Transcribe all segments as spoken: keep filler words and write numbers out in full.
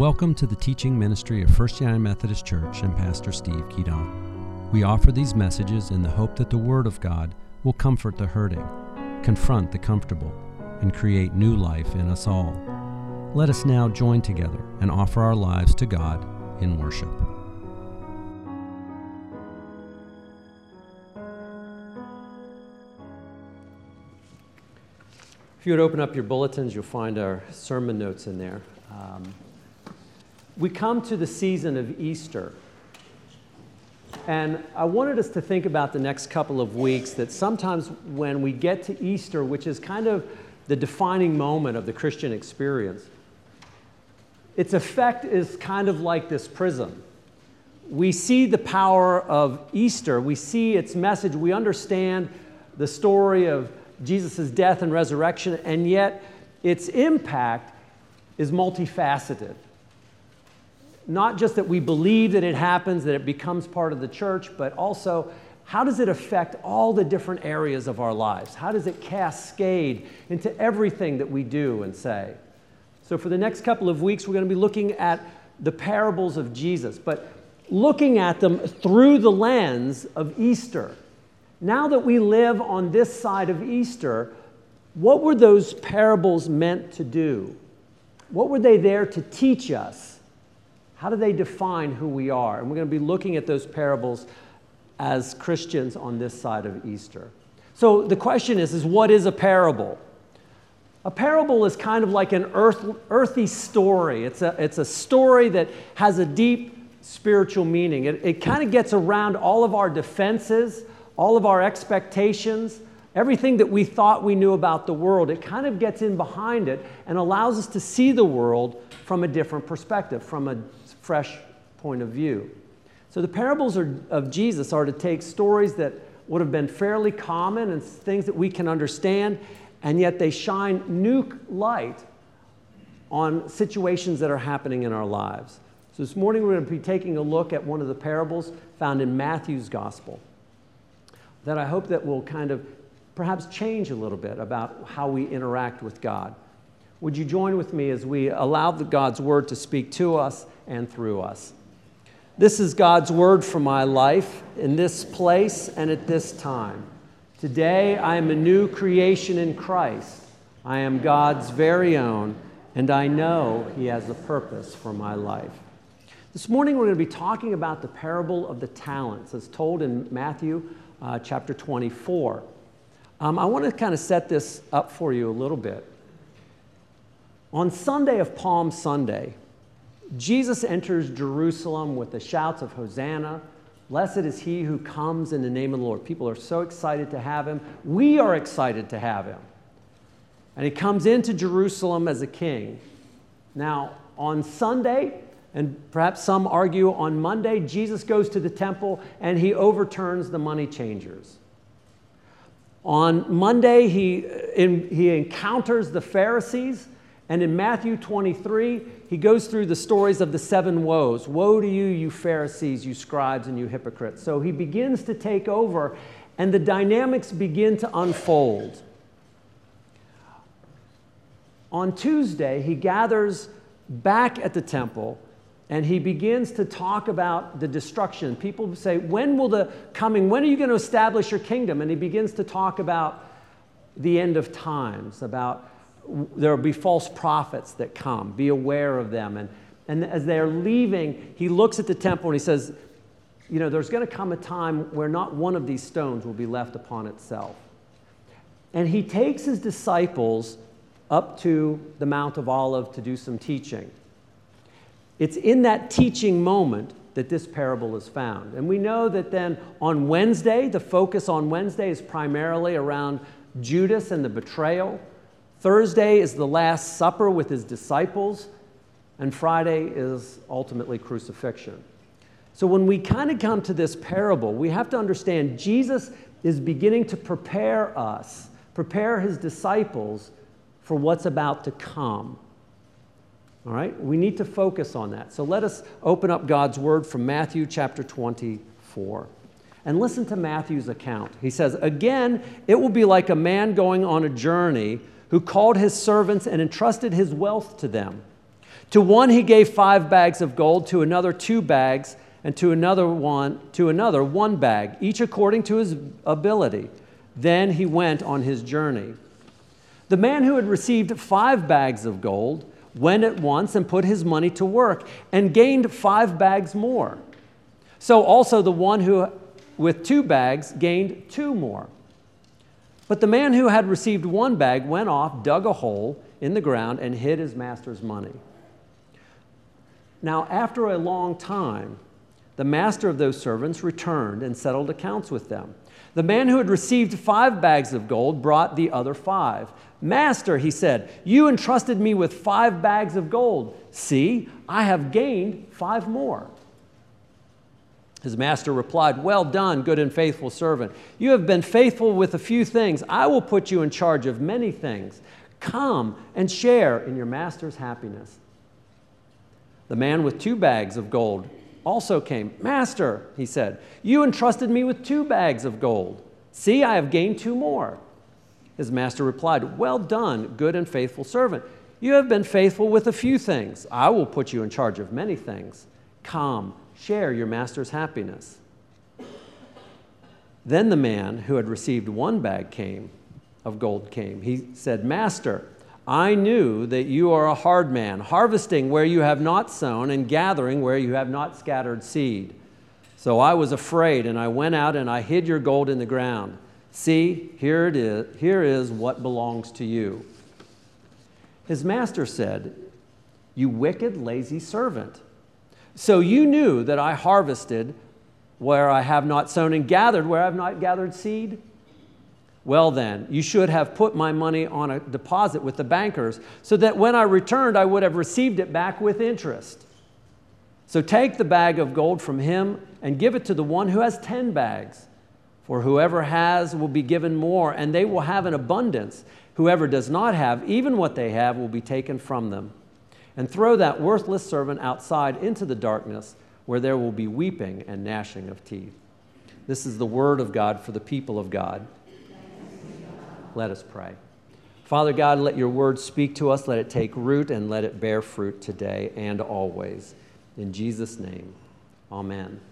Welcome to the teaching ministry of First United Methodist Church and Pastor Steve Keaton. We offer these messages in the hope that the Word of God will comfort the hurting, confront the comfortable, and create new life in us all. Let us now join together and offer our lives to God in worship. If you would open up your bulletins, you'll find our sermon notes in there. Um, we come to the season of Easter, and I wanted us to think about the next couple of weeks that sometimes when we get to Easter, which is kind of the defining moment of the Christian experience, its effect is kind of like this prism. We see the power of Easter, we see its message, we understand the story of Jesus' death and resurrection, and yet its impact is multifaceted. Not just that we believe that it happens, that it becomes part of the church, but also how does it affect all the different areas of our lives? How does it cascade into everything that we do and say? So for the next couple of weeks, we're going to be looking at the parables of Jesus, but looking at them through the lens of Easter. Now that we live on this side of Easter, what were those parables meant to do? What were they there to teach us? How do they define who we are? And we're going to be looking at those parables as Christians on this side of Easter. So the question is, is what is a parable? A parable is kind of like an earth, earthy story. It's a, it's a story that has a deep spiritual meaning. It, it kind of gets around all of our defenses, all of our expectations, everything that we thought we knew about the world. It kind of gets in behind it and allows us to see the world from a different perspective, from a fresh point of view. So the parables are, of Jesus are to take stories that would have been fairly common and things that we can understand, and yet they shine new light on situations that are happening in our lives. So this morning we're going to be taking a look at one of the parables found in Matthew's Gospel that I hope that will kind of perhaps change a little bit about how we interact with God. Would you join with me as we allow the God's Word to speak to us and through us? This is God's Word for my life in this place and at this time. Today I am a new creation in Christ. I am God's very own, and I know He has a purpose for my life. This morning we're going to be talking about the parable of the talents as told in Matthew uh, chapter twenty-four. Um, I want to kind of set this up for you a little bit. On Sunday of Palm Sunday, Jesus enters Jerusalem with the shouts of Hosanna. Blessed is he who comes in the name of the Lord. People are so excited to have him. We are excited to have him. And he comes into Jerusalem as a king. Now, on Sunday, and perhaps some argue on Monday, Jesus goes to the temple and he overturns the money changers. On Monday, he, in, he encounters the Pharisees. And in Matthew twenty-three, he goes through the stories of the seven woes. Woe to you, you Pharisees, you scribes, and you hypocrites. So he begins to take over, and the dynamics begin to unfold. On Tuesday, he gathers back at the temple, and he begins to talk about the destruction. People say, when will the coming, when are you going to establish your kingdom? And he begins to talk about the end of times, about there will be false prophets that come. Be aware of them. And, and as they're leaving, he looks at the temple and he says, you know, there's going to come a time where not one of these stones will be left upon itself. And he takes his disciples up to the Mount of Olives to do some teaching. It's in that teaching moment that this parable is found. And we know that then on Wednesday, the focus on Wednesday is primarily around Judas and the betrayal. Thursday is the Last Supper with his disciples, and Friday is ultimately crucifixion. So when we kind of come to this parable, we have to understand Jesus is beginning to prepare us, prepare his disciples for what's about to come. All right? We need to focus on that. So let us open up God's Word from Matthew chapter twenty-four. And listen to Matthew's account. He says, "Again, it will be like a man going on a journey who called his servants and entrusted his wealth to them. To one he gave five bags of gold, to another two bags, and to another one, to another one bag, each according to his ability. Then he went on his journey. The man who had received five bags of gold went at once and put his money to work and gained five bags more. So also the one who with two bags gained two more. But the man who had received one bag went off, dug a hole in the ground, and hid his master's money. Now, after a long time, the master of those servants returned and settled accounts with them. The man who had received five bags of gold brought the other five. Master, he said, you entrusted me with five bags of gold. See, I have gained five more. His master replied, well done, good and faithful servant. You have been faithful with a few things. I will put you in charge of many things. Come and share in your master's happiness. The man with two bags of gold also came. Master, he said, you entrusted me with two bags of gold. See, I have gained two more. His master replied, well done, good and faithful servant. You have been faithful with a few things. I will put you in charge of many things. Come, share your master's happiness. Then the man who had received one bag came, of gold came. He said, Master, I knew that you are a hard man, harvesting where you have not sown and gathering where you have not scattered seed. So I was afraid, and I went out and I hid your gold in the ground. See, here it is, here is what belongs to you. His master said, you wicked, lazy servant. So you knew that I harvested where I have not sown and gathered where I have not gathered seed? Well then, you should have put my money on a deposit with the bankers so that when I returned, I would have received it back with interest. So take the bag of gold from him and give it to the one who has ten bags. For whoever has will be given more, and they will have an abundance. Whoever does not have, even what they have will be taken from them. And throw that worthless servant outside into the darkness, where there will be weeping and gnashing of teeth. This is the word of God for the people of God. Let us pray. Father God, let your word speak to us. Let it take root and let it bear fruit today and always. In Jesus' name, amen.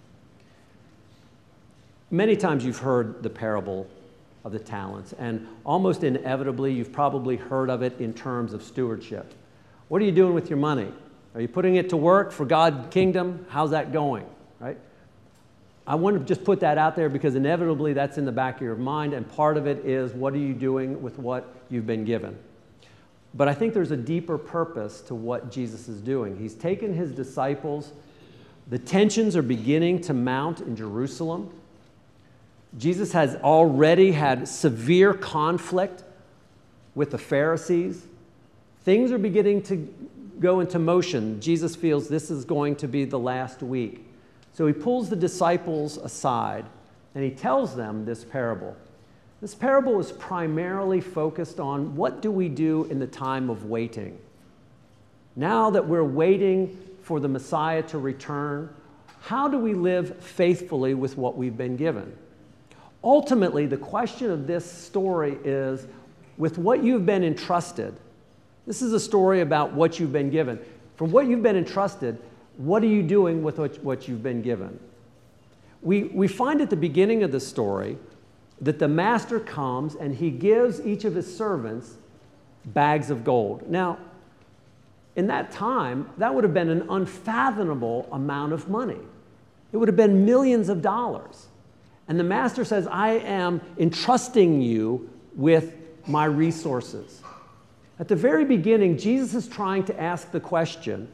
Many times you've heard the parable of the talents, and almost inevitably you've probably heard of it in terms of stewardship. What are you doing with your money? Are you putting it to work for God's kingdom? How's that going, right? I want to just put that out there because inevitably that's in the back of your mind, and part of it is what are you doing with what you've been given? But I think there's a deeper purpose to what Jesus is doing. He's taken his disciples. The tensions are beginning to mount in Jerusalem. Jesus has already had severe conflict with the Pharisees. Things are beginning to go into motion. Jesus feels this is going to be the last week. So he pulls the disciples aside and he tells them this parable. This parable is primarily focused on what do we do in the time of waiting. Now that we're waiting for the Messiah to return, how do we live faithfully with what we've been given? Ultimately, the question of this story is, with what you've been entrusted, this is a story about what you've been given. From what you've been entrusted, what are you doing with what you've been given? We, we find at the beginning of the story that the master comes and he gives each of his servants bags of gold. Now, in that time, that would have been an unfathomable amount of money. It would have been millions of dollars. And the master says, I am entrusting you with my resources. At the very beginning, Jesus is trying to ask the question,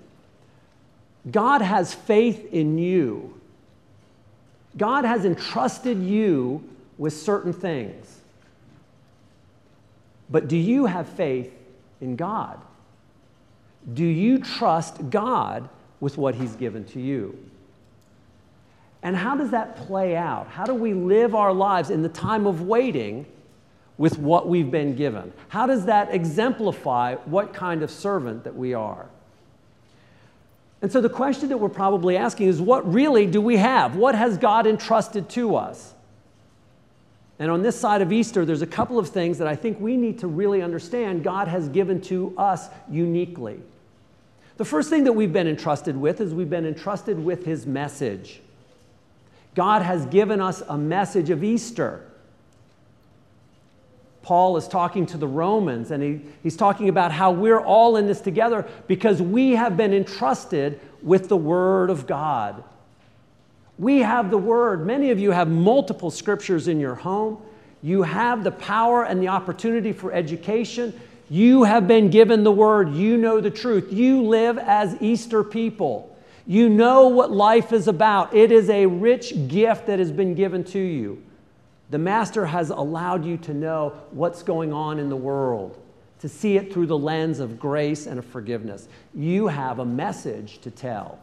God has faith in you. God has entrusted you with certain things. But do you have faith in God? Do you trust God with what he's given to you? And how does that play out? How do we live our lives in the time of waiting with what we've been given? How does that exemplify what kind of servant that we are? And so the question that we're probably asking is, what really do we have? What has God entrusted to us? And on this side of Easter, there's a couple of things that I think we need to really understand God has given to us uniquely. The first thing that we've been entrusted with is we've been entrusted with his message. God has given us a message of Easter. Paul is talking to the Romans, and he, he's talking about how we're all in this together because we have been entrusted with the Word of God. We have the Word. Many of you have multiple scriptures in your home. You have the power and the opportunity for education. You have been given the Word. You know the truth. You live as Easter people. You know what life is about. It is a rich gift that has been given to you. The Master has allowed you to know what's going on in the world, to see it through the lens of grace and of forgiveness. You have a message to tell.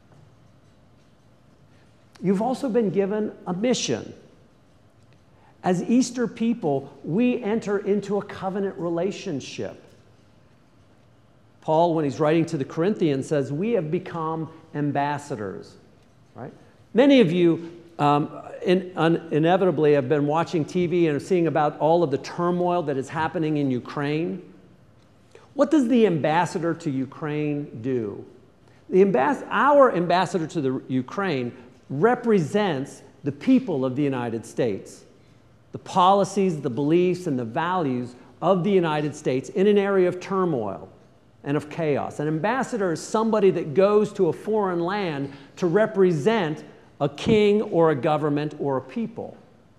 You've also been given a mission. As Easter people, we enter into a covenant relationship. Paul, when he's writing to the Corinthians, says, we have become ambassadors, right? Many of you um, in, un, inevitably have been watching T V and are seeing about all of the turmoil that is happening in Ukraine. What does the ambassador to Ukraine do? The ambas- our ambassador to the Ukraine represents the people of the United States, the policies, the beliefs, and the values of the United States in an area of turmoil and of chaos. An ambassador is somebody that goes to a foreign land to represent a king or a government or a people.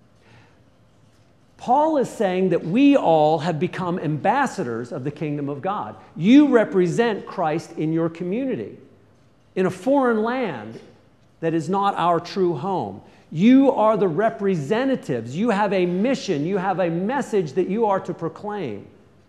Paul is saying that we all have become ambassadors of the kingdom of God. You represent Christ in your community, in a foreign land that is not our true home. You are the representatives. You have a mission. You have a message that you are to proclaim.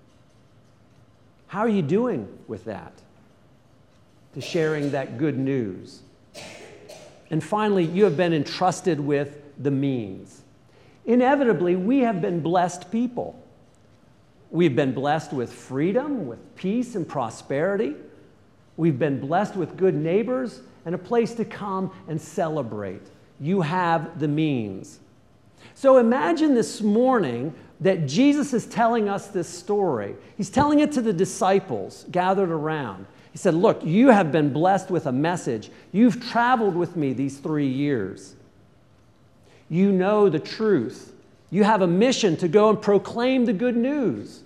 How are you doing with that? To sharing that good news. And finally, you have been entrusted with the means. Inevitably, we have been blessed people. We've been blessed with freedom, with peace and prosperity. We've been blessed with good neighbors and a place to come and celebrate. You have the means. So imagine this morning that Jesus is telling us this story. He's telling it to the disciples gathered around. He said, look, you have been blessed with a message. You've traveled with me these three years. You know the truth. You have a mission to go and proclaim the good news.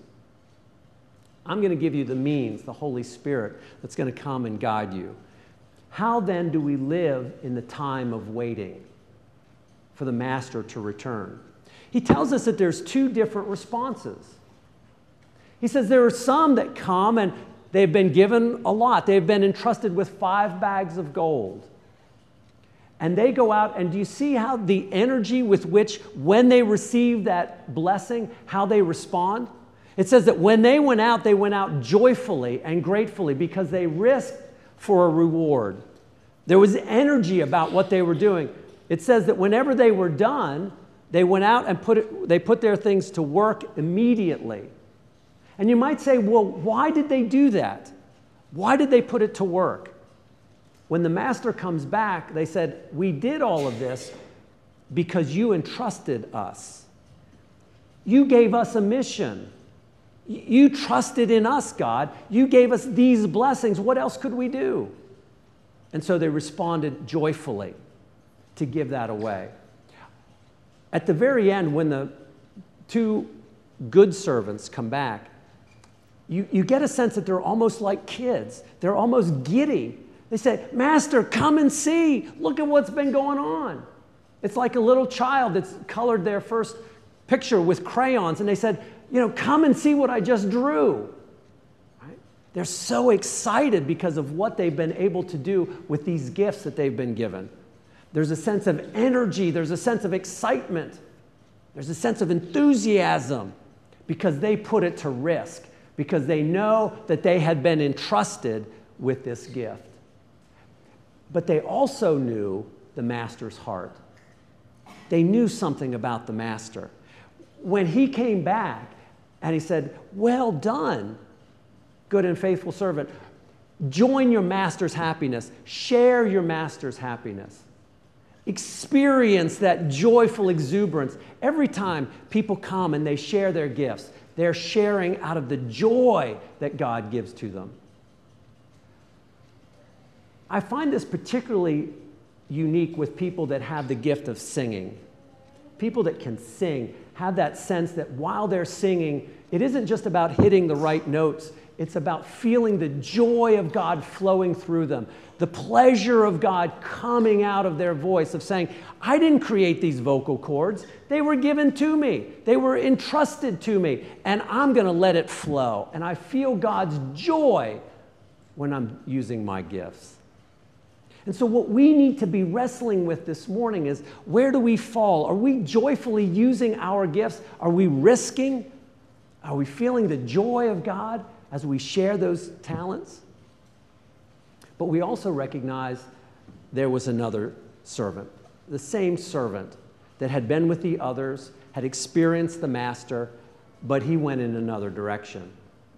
I'm going to give you the means, the Holy Spirit, that's going to come and guide you. How then do we live in the time of waiting for the Master to return? He tells us that there's two different responses. He says there are some that come and they've been given a lot. They've been entrusted with five bags of gold. And they go out, and do you see how the energy with which, when they receive that blessing, how they respond? It says that when they went out, they went out joyfully and gratefully because they risked for a reward. There was energy about what they were doing. It says that whenever they were done, they went out and put it, they put their things to work immediately. And you might say, well, why did they do that? Why did they put it to work? When the Master comes back, they said, we did all of this because you entrusted us. You gave us a mission. You trusted in us, God. You gave us these blessings. What else could we do? And so they responded joyfully to give that away. At the very end, when the two good servants come back, you, you get a sense that they're almost like kids. They're almost giddy. They say, Master, come and see. Look at what's been going on. It's like a little child that's colored their first picture with crayons, and they said, you know, come and see what I just drew. Right? They're so excited because of what they've been able to do with these gifts that they've been given. There's a sense of energy. There's a sense of excitement. There's a sense of enthusiasm because they put it to risk, because they know that they had been entrusted with this gift. But they also knew the Master's heart. They knew something about the Master. When he came back and he said, well done, good and faithful servant, join your Master's happiness, share your Master's happiness. Experience that joyful exuberance. Every time people come and they share their gifts, they're sharing out of the joy that God gives to them. I find this particularly unique with people that have the gift of singing. People that can sing have that sense that while they're singing, it isn't just about hitting the right notes. It's about feeling the joy of God flowing through them, the pleasure of God coming out of their voice, of saying, I didn't create these vocal cords. They were given to me. They were entrusted to me, and I'm going to let it flow. And I feel God's joy when I'm using my gifts. And so what we need to be wrestling with this morning is, where do we fall? Are we joyfully using our gifts? Are we risking? Are we feeling the joy of God as we share those talents? But we also recognize there was another servant, the same servant that had been with the others, had experienced the master, but he went in another direction.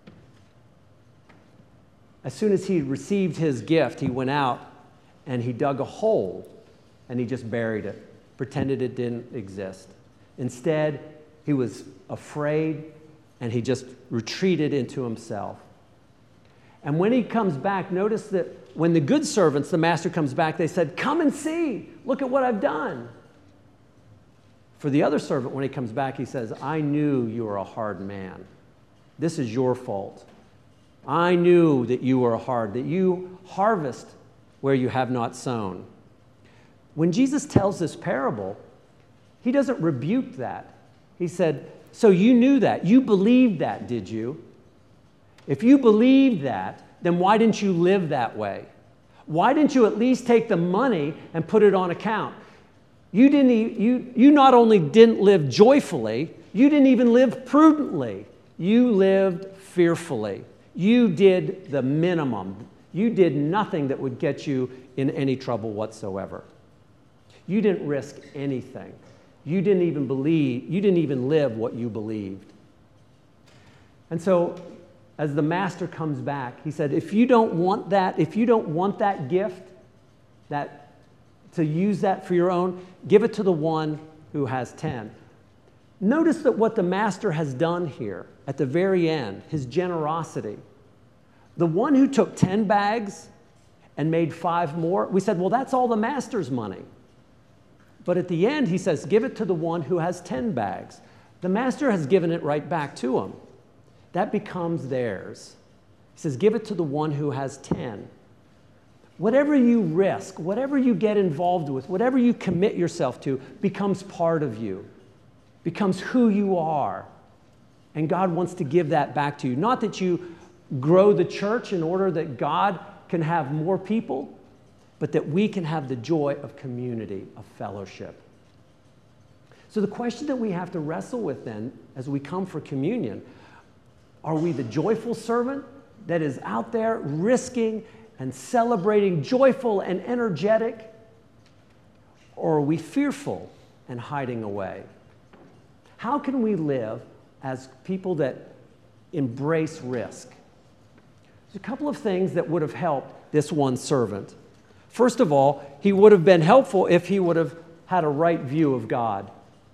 As soon as he received his gift, he went out and he dug a hole and he just buried it, pretended it didn't exist. Instead, he was afraid and he just retreated into himself. And when he comes back, notice that when the good servants, the master comes back, they said, come and see, look at what I've done. For the other servant, when he comes back, he says, I knew you were a hard man. This is your fault. I knew that you were hard, that you harvest where you have not sown. When Jesus tells this parable, he doesn't rebuke that. He said, so you knew that. You believed that, did you? If you believed that, then why didn't you live that way? Why didn't you at least take the money and put it on account? You didn't. E- you, you not only didn't live joyfully, you didn't even live prudently. You lived fearfully. You did the minimum. You did nothing that would get you in any trouble whatsoever. You didn't risk anything. You didn't even believe, you didn't even live what you believed. And so, as the master comes back, he said, if you don't want that, if you don't want that gift, that to use that for your own, give it to the one who has ten. Notice that what the master has done here at the very end, his generosity. The one who took ten bags and made five more, we said, well, that's all the master's money. But at the end, he says, give it to the one who has ten bags. The master has given it right back to him. That becomes theirs. He says, give it to the one who has ten. Whatever you risk, whatever you get involved with, whatever you commit yourself to becomes part of you, becomes who you are. And God wants to give that back to you. Not that you grow the church in order that God can have more people, but that we can have the joy of community, of fellowship. So the question that we have to wrestle with then, as we come for communion, are we the joyful servant that is out there risking and celebrating, joyful and energetic? Or are we fearful and hiding away? How can we live as people that embrace risk? There's a couple of things that would have helped this one servant. First of all, he would have been helpful if he would have had a right view of God.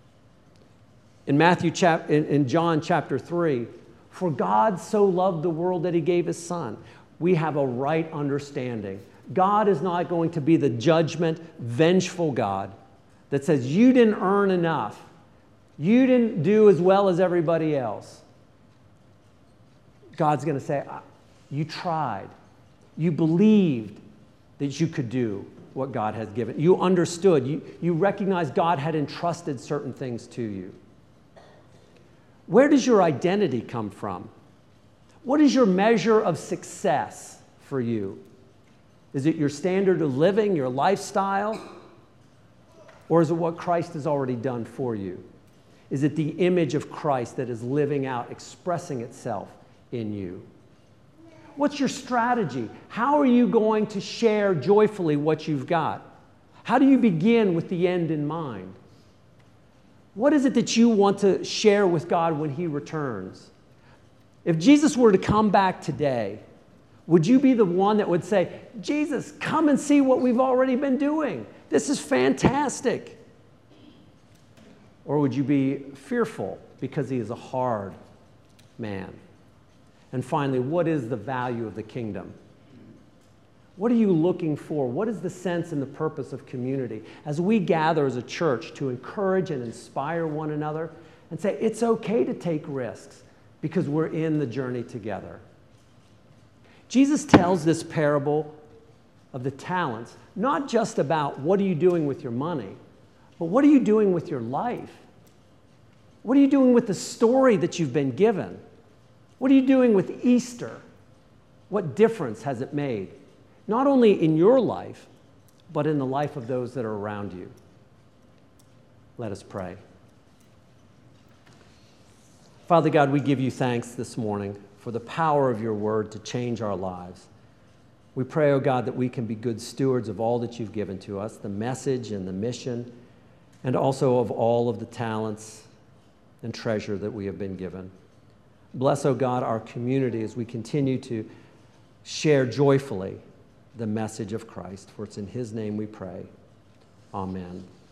In Matthew chap- in, in John chapter three, for God so loved the world that he gave his son. We have a right understanding. God is not going to be the judgment, vengeful God that says you didn't earn enough. You didn't do as well as everybody else. God's going to say, you tried. You believed that you could do what God has given. You understood. You, you recognized God had entrusted certain things to you. Where does your identity come from? What is your measure of success for you? Is it your standard of living, your lifestyle? Or is it what Christ has already done for you? Is it the image of Christ that is living out, expressing itself in you? What's your strategy? How are you going to share joyfully what you've got? How do you begin with the end in mind? What is it that you want to share with God when he returns? If Jesus were to come back today, would you be the one that would say, Jesus, come and see what we've already been doing. This is fantastic. Or would you be fearful because he is a hard man? And finally, what is the value of the kingdom? What are you looking for? What is the sense and the purpose of community? As we gather as a church to encourage and inspire one another and say it's okay to take risks because we're in the journey together. Jesus tells this parable of the talents, not just about what are you doing with your money, but what are you doing with your life? What are you doing with the story that you've been given? What are you doing with Easter? What difference has it made? Not only in your life, but in the life of those that are around you. Let us pray. Father God, we give you thanks this morning for the power of your word to change our lives. We pray, oh God, that we can be good stewards of all that you've given to us, the message and the mission, and also of all of the talents and treasure that we have been given. Bless, oh God, our community as we continue to share joyfully the message of Christ. For it's in his name we pray. Amen.